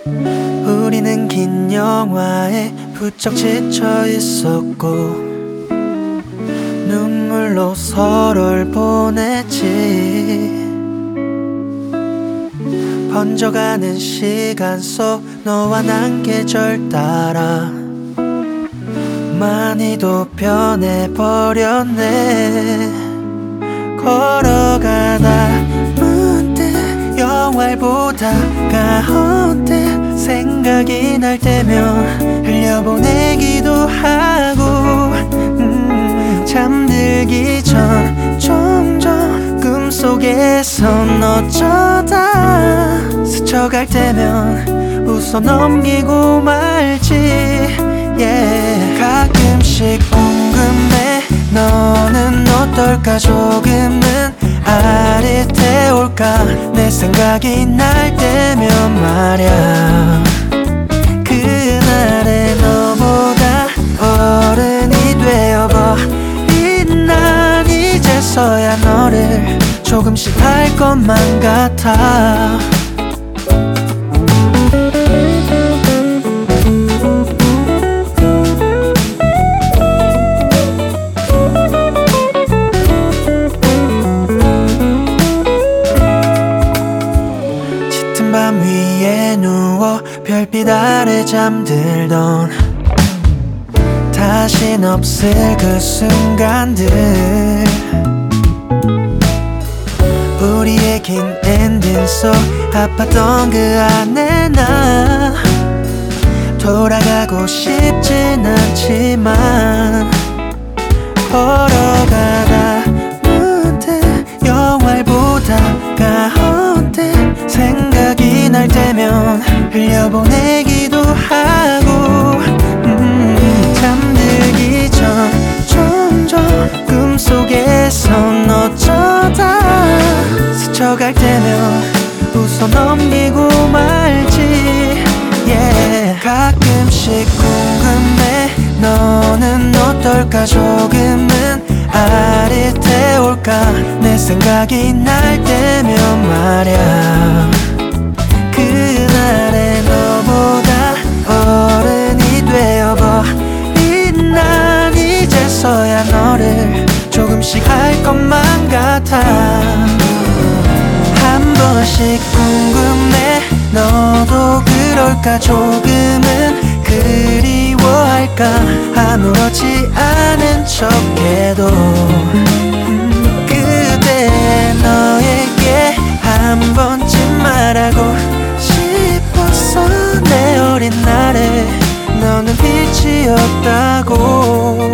우리는 긴 영화에 부쩍 지쳐 있었고 눈물로 서로를 보냈지. 번져가는 시간 속 너와 난 계절 따라 많이도 변해버렸네. 걸어가다 문득 영화를 보다가 언뜻 생각이 날 때면 흘려보내기도 하고 잠들기 전 종종 꿈속에선 어쩌다 스쳐갈 때면 웃어 넘기고 말지. yeah. 가끔씩 궁금해 너는 어떨까. 조금은 아릿해올까. 내 생각이 날 때면 말야. 그날의 너보다 어른이 되어버린 난 이제서야 너를 조금씩 알 것만 같아. 짙은 밤 위에 누워 별빛 아래 잠들던 다신 없을 그 순간들. 우리의 긴 엔딩 속 아팠던 그 안에 나 돌아가고 싶진 않지만 걸어가다 문득 영화를 보다가 언뜻 생각이 날 때면 흘려보내기도 하고 잠들기 전 종종 꿈속에선 어쩌다 스쳐갈 때면 웃어 넘기고 말지. yeah. 가끔씩 궁금해 너는 어떨까. 조금은 아릿해올까. 내 생각이 날 때면 말야. 그날의 너보다 어른이 되어버린 난 이제서야 너를 조금씩 알 것만 같아. 한 번씩 궁금해 너도 그럴까. 조금은 그리워할까. 아무렇지 않은 척해도 그대 너에게 한 번쯤 말하고 싶었어. 내 어린 날에 너는 빛이었다고.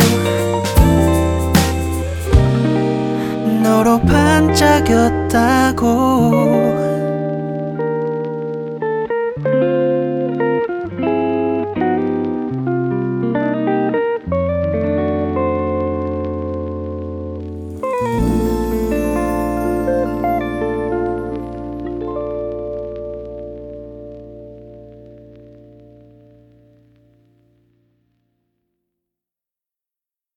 너로 반짝였다고.